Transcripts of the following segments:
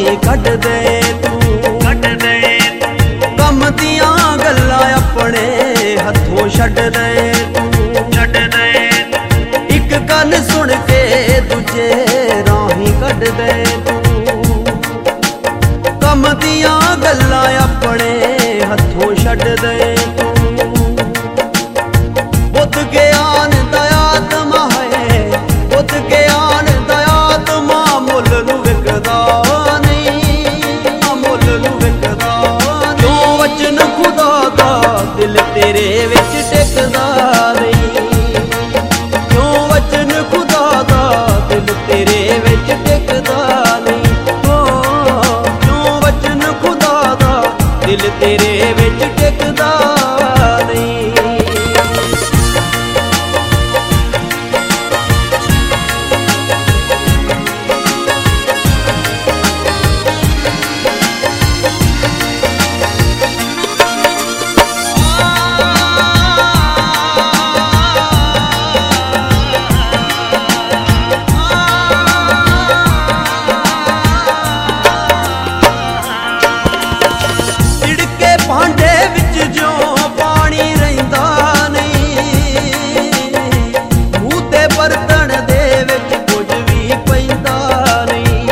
ਰਾਹੀਂ ਕੱਢ ਦੇ ਤੂੰ, ਕੱਢ ਦੇ ਕੰਮ ਦੀਆਂ ਗੱਲਾਂ ਆਪਣੇ ਹੱਥੋਂ ਛੱਡ ਦੇ ਤੂੰ, ਛੱਡ ਦੇ ਇੱਕ ਗੱਲ ਸੁਣ ਕੇ ਦੂਜੇ ਰਾਹੀਂ ਕੱਢ ਦੇ ਤੂੰ, ਕੰਮ ਦੀਆਂ ਗੱਲਾਂ ਆਪਣੇ ਹੱਥੋਂ ਛੱਡ ਦੇ ਤੂੰ। ਬੁੱਧ ਗਿਆਨ ਦਾ ਆਤਮਾ ਹੈ, ਬੁੱਧ ਗਿਆਨ ਦਾ ਆਤਮਾ ਮੁੱਲ ਨੂੰ ਵਿਕਦਾ ਨਹੀਂ, ਮੁੱਲ ਨੂੰ ਵਿਕਦਾ ਨਹੀਂ। ਜੋ ਵਚਨ ਖੁਦਾ ਦਾ ਦਿਲ ਤੇਰੇ ਵਿੱਚ ਟਿਕਦਾ ਨਹੀਂ, ਜੋ ਵਚਨ ਖੁਦਾ ਦਾ ਦਿਲ ਤੇਰੇ ਵਿੱਚ ਟਿਕਦਾ ਨਹੀਂ, ਜੋ ਵਚਨ ਖੁਦਾ ਦਾ ਦਿਲ ਤੇਰੇ ਵਿੱਚ ਟਿਕਦਾ ਨਹੀਂ। ਭਾਂਡੇ ਵਿੱਚ ਜੋ ਪਾਣੀ ਰਹਿੰਦਾ ਨਹੀਂ, ਮੂੰਹ ਤੇ ਬਰਤਨ ਦੇ ਵਿੱਚ ਕੁਝ ਵੀ ਪੈਂਦਾ ਨਹੀਂ।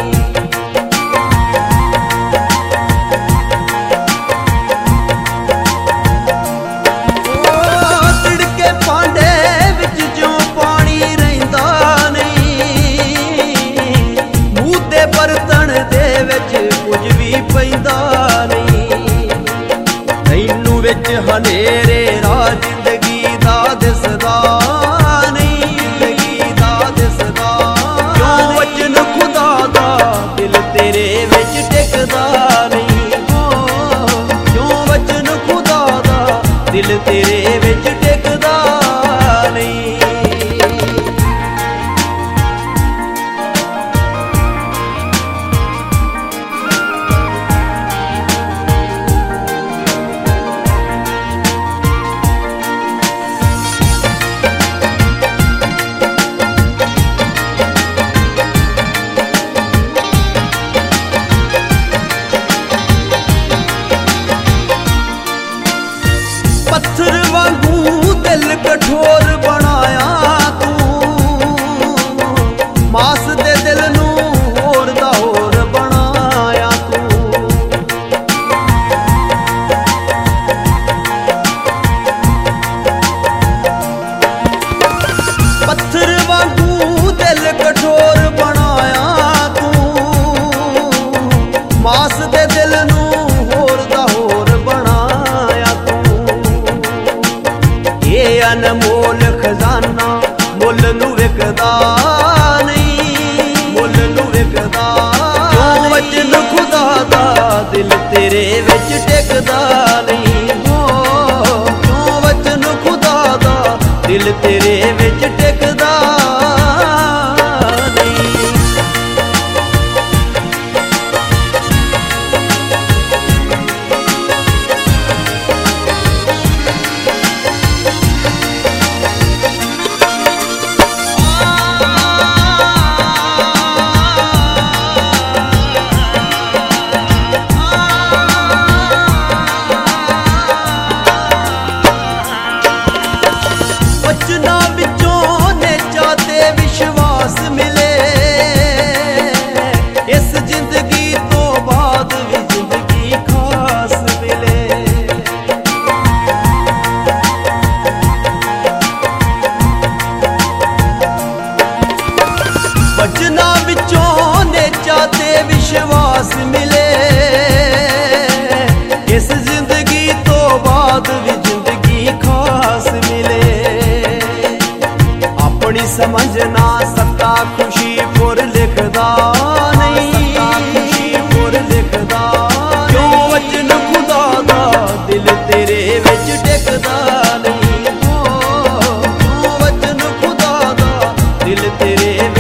ਉਹ ਤਿੜਕੇ ਭਾਂਡੇ ਵਿੱਚ ਜੋ ਪਾਣੀ ਰਹਿੰਦਾ ਨਹੀਂ, ਮੂੰਹ ਤੇ ਬਰਤਨ ਦੇ ਵਿੱਚ ਕੁਝ ਵੀ ਪੈਂਦਾ ਨਹੀਂ। ਤੈਨੂੰ ਵਿੱਚ ਹਨੇਰੇ ਰਾਹ ਜ਼ਿੰਦਗੀ ਦਾ ਦਿਸਦਾ ਨਹੀਂ, ਜ਼ਿੰਦਗੀ ਦਾ ਦਿਸਦਾ। ਕਿਉਂ ਵਚਨ ਖੁਦਾ ਦਾ ਦਿਲ ਤੇਰੇ ਵਿੱਚ ਟਿਕਦਾ ਨਹੀਂ, ਕਿਉਂ ਵਚਨ ਖੁਦਾ ਦਾ ਦਿਲ ਤੇਰੇ ਵਿੱਚ ਟਿਕਦਾ ਨਹੀਂ। ਪੱਥਰ ਵਾਂਗੂ ਦਿਲ ਕਠੋਰ ਬਣਾਇਆ ਤੂੰ, ਮਾਸ ਦੇ ਦਿਲ ਨੂੰ ਹੋਰ ਦਾ ਹੋਰ ਬਣਾਇਆ ਤੂੰ। ਪੱਥਰ ਵਾਂਗੂ ਦਿਲ ਕਠੋਰ ਬਣਾਇਆ ਤੂੰ, ਮਾਸ ਦੇ ਦਿਲ ਨੂੰ ਹੋਰ ਦਾ ਹੋਰ ਬਣਾਇਆ ਤੂੰ। ਇਹ ਅਨਮੋਲ ਖਜ਼ਾਨਾ ਮੁੱਲ ਨੂੰ ਵਿਕਦਾ ਨਹੀਂ, ਮੁੱਲ ਨੂੰ ਵਿਕਦਾ। ਕਿਉਂ ਵਚਨ ਖੁਦਾ ਦਾ ਦਿਲ ਤੇਰੇ ਵਿੱਚ ਟਿਕਦਾ ਨਹੀਂ, ਕਿਉਂ ਵਚਨ ਖੁਦਾ ਦਾ ਦਿਲ ਤੇਰੇ ਵਿੱਚ ਟਿਕਦਾ ਨਹੀਂ। ਵਚਨਾਂ ਵਿੱਚੋਂ ਨੇਚਾ ਤੇ ਵਿਸ਼ਵਾਸ ਮਿਲੇ, ਇਸ ਜ਼ਿੰਦਗੀ ਤੋਂ ਬਾਅਦ ਵੀ ਜ਼ਿੰਦਗੀ ਖਾਸ ਮਿਲੇ। ਵਚਨਾਂ ਵਿੱਚੋਂ ਨੇਚਾ ਤੇ ਵਿਸ਼ਵਾਸ ਮਿਲੇ, ਇਸ ਜ਼ਿੰਦਗੀ ਤੋਂ ਬਾਅਦ ਵੀ ਜ਼ਿੰਦਗੀ ਖਾਸ ਮਿਲੇ। ਆਪਣੀ ਸਮਝ ਨਾ ਸਕਦਾ ਖੁਸ਼ੀ ਪੁਰ ਲਿਖਦਾ ਨਹੀਂ, ਖੁਸ਼ੀ ਪੁਰ ਲਿਖਦਾ। ਕਿਉਂ ਵਚਨ ਖੁਦਾ ਦਾ ਦਿਲ ਤੇਰੇ ਵਿੱਚ ਟਿਕਦਾ ਨਹੀਂ, ਕਿਉਂ ਵਚਨ ਖੁਦਾ ਦਾ ਦਿਲ ਤੇਰੇ